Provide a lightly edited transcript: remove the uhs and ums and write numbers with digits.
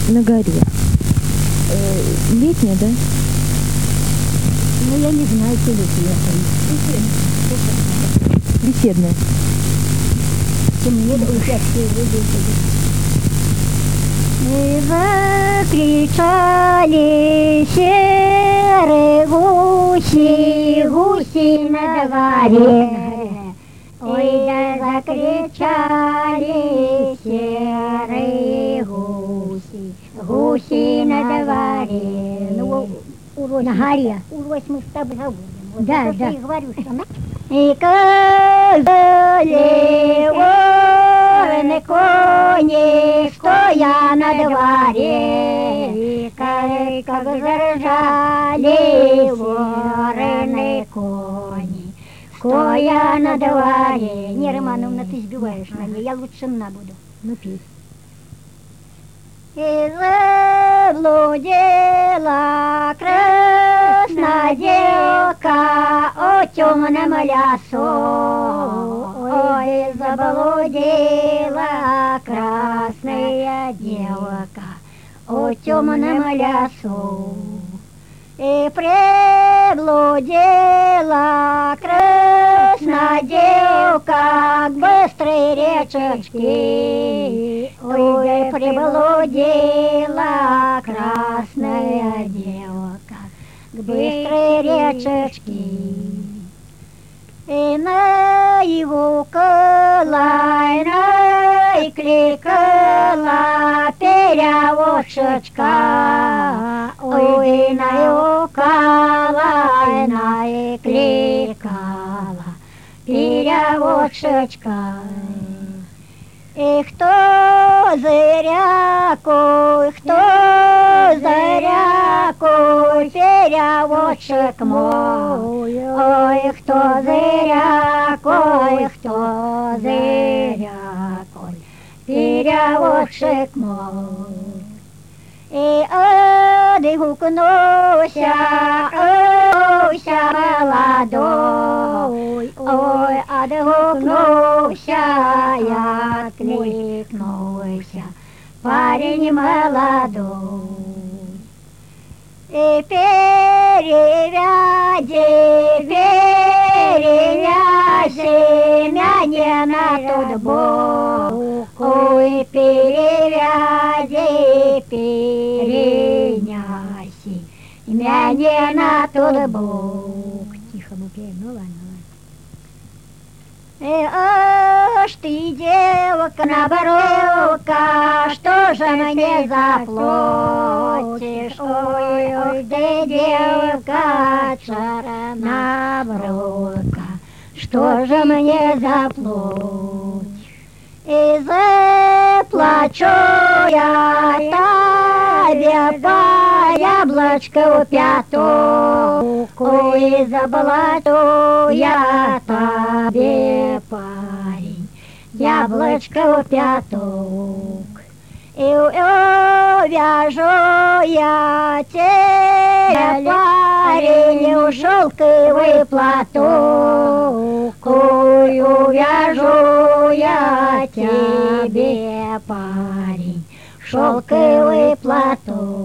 на горе. Летняя, да? Ну, я не знаю, что летняя. Беседная. Мне участие люди. Мы закричали серые гуси, гуси на дворе. Ой, да закричали серые гуси, гуси на дворе. Ну, на горе. Урось мы с тобой забудем. Вот да, да. Я говорю, что она... И казали вороны кони, стоя на дворе, как заржали вороны кони, стоя на дворе. Не, Романовна, ты сбиваешь меня, я лучше на буду. Ну, пей. И заблудила красная девка о темном лесу. Ой, заблудила красная девка о темном лесу. И приблудила красная девка к быстрой речечке. Ой, приблудила красная девка к быстрой речечке. И наивукала, и кликала переводчичка. Ой, наивукала, и наикликала переводчичка. И кто зырякой, переводчик мой. Ой, кто зырякой, переводчик мой. И одгукнуся, молодой. Ой, одгукнуся, я кликнуся, парень молодой. И перевязи меня на тот бок. Ой, переняси меня на тот бок. Тихо, ну пей, ну ладно. Аж ты, девка, наброка, что же мне заплатишь? Ой, ой, ты, девка, наброка, что же мне заплатишь? И заплачу я тебе по яблочку пяток. И заплачу я тебе, парень, яблочко пяток. И увяжу я тебе, парень, шелковый платок. Ой, увяжу я тебе, парень, шелковый платок.